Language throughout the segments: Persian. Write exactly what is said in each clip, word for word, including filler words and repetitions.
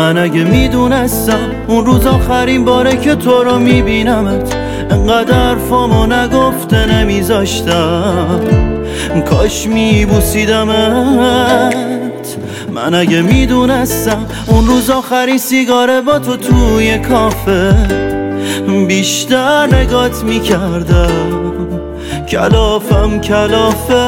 من اگه میدونستم اون روز آخرین باره که تو رو میبینمت انقدر فامو نگفته نمیذاشتم، کاش میبوسیدمت. من اگه میدونستم اون روز آخرین سیگاره با تو توی کافه بیشتر نگات میکردم، کلافم کلافه.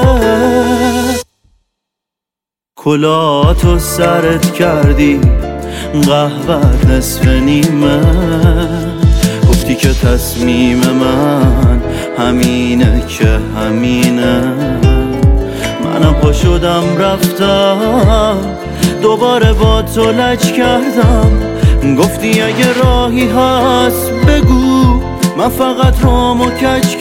کلاهاتو سرت کردی قهوه‌ت نصف نیمه، گفتی که تصمیم من همینه که همینه. منم پا شدم رفتم دوباره با تو لج کردم، گفتی اگه راهی هست بگو من فقط رامو کج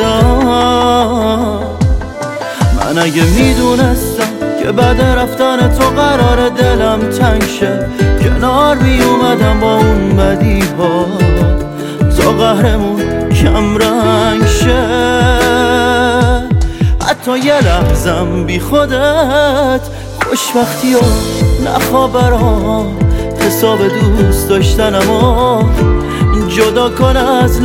کردم. من اگه میدونستم که بعد رفتن تو قرار دلم تنگ شه، کنار می اومدم با اون بدی ها تا قهرمون کم رنگ شه. حتی یه لحظم بی خودت خوشبختی و نخوابرام، حساب دوست داشتنمو جدا کن از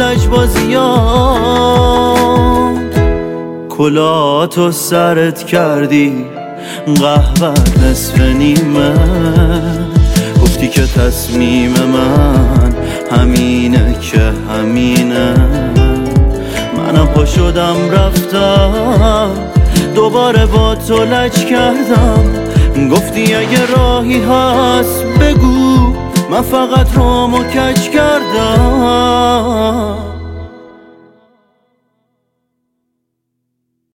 لجبازیات. کلاهاتو سرت کردی قهوه‌ت نصف نیمه، گفتی که تصمیم من همینه که همینه. منم پا شدم رفتم دوباره با تو لج کردم، گفتی اگه راهی هست بگو من فقط رامو کج کردم.